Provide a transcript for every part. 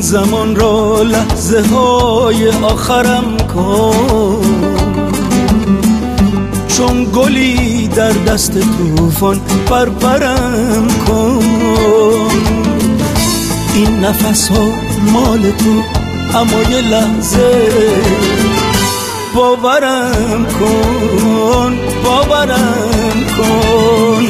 زمان را لحظه های آخرم کن، چون گلی در دست طوفان پرپرم کن. این نفس ها مال تو، اما یه لحظه باورم کن، باورم کن.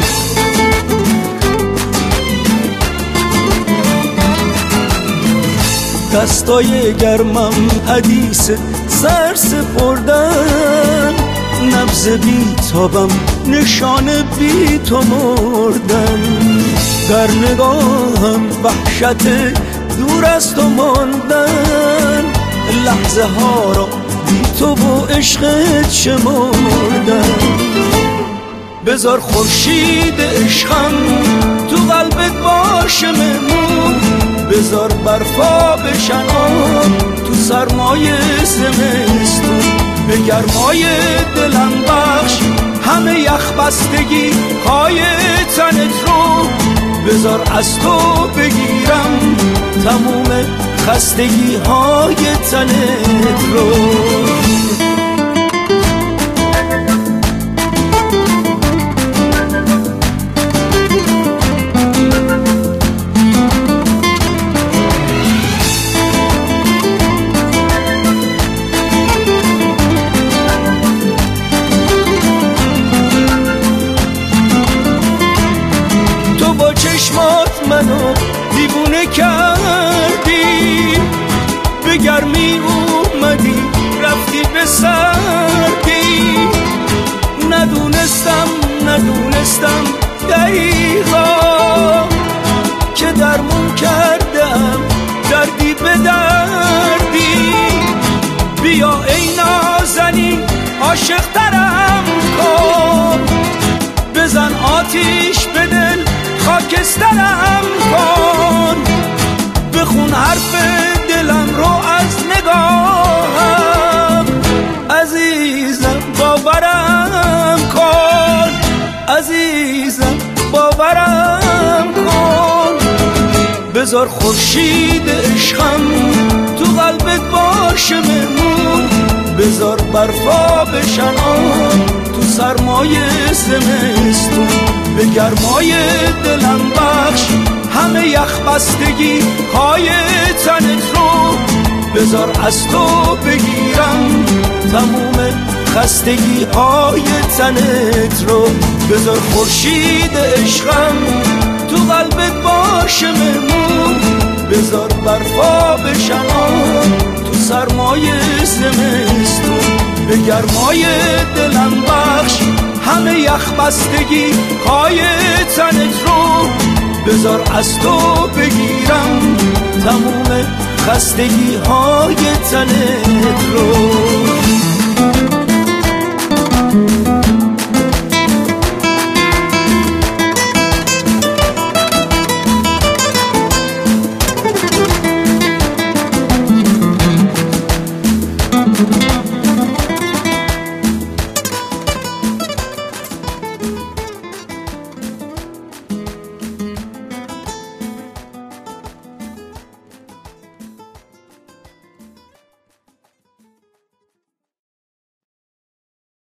دستای گرمم حدیث سر سپردن، نبض بیتابم نشان بی تو مردن. در نگاهم وحشت دور از تو ماندن، لحظه ها را بی تو و عشقت شمردن. بذار خورشید عشقم تو قلبت باشه مهمون، بذار برفا بشن تو سرمای زمستون. به گرمای دلم بخش همه یخ بستگی های تنت رو، بذار از تو بگیرم تموم خستگی های تنت رو. منو دیوونه کردی، به گرمی اومدی رفتی به سردی. ندونستم دقیقا که درمون کردم دردی به دردی. بیا ای نازنین عاشق ترم کن، بزن آتیش به دل خاکسترم کن. بخون حرف دلم رو از نگاهم، عزیزم باورم کن، عزیزم باورم کن. بذار خورشید عشقم تو قلبت باشه مهمون، بذار برفا بشن تو سرمای زمستون. به گرمای دلم بخش همه یخ بستگی های تنت رو، بذار از تو بگیرم تموم خستگی های تنت رو. بذار خورشید عشقم تو قلبت باشه مهمون، بذار برفا بشن تو سرمای زمستون. به گرمای دلم بخش همه یخ بستگی های تنت رو، بذار از تو بگیرم تموم خستگی های تنت رو.